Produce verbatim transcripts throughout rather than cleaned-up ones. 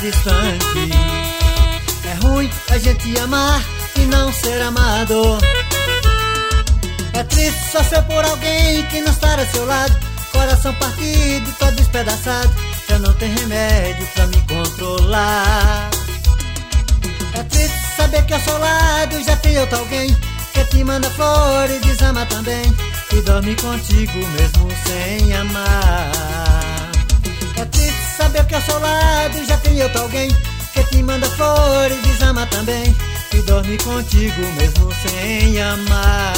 distante. É ruim a gente amar e não ser amado. É triste sofrer por alguém que não está ao seu lado. Coração partido, todo despedaçado. Já não tem remédio pra me controlar. É triste saber que ao seu lado já tem outro alguém que te manda flores, desama também e dorme contigo mesmo sem amar. É triste saber que ao seu lado já tem outro alguém que te manda flores, desama também e dorme contigo mesmo sem amar.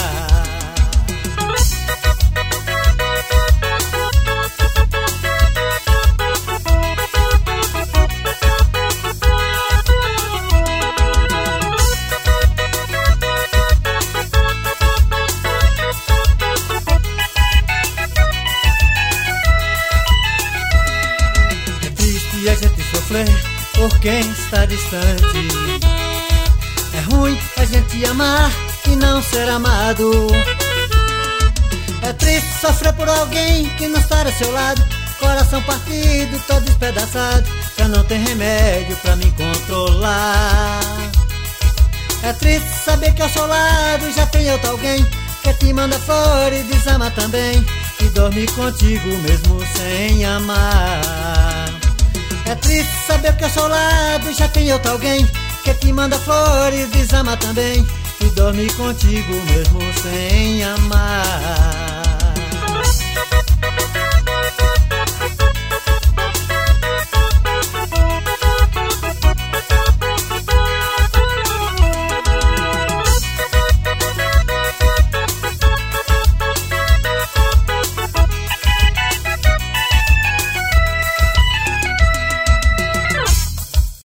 E a gente sofrer por quem está distante. É ruim a gente amar e não ser amado. É triste sofrer por alguém que não está ao seu lado. Coração partido, todo despedaçado. Já não tem remédio pra me controlar. É triste saber que ao seu lado já tem outro alguém que te manda flores, desama também e dorme contigo mesmo sem amar. É triste saber que ao seu lado já tem outro alguém que te manda flores, desama também e dorme contigo mesmo sem amar.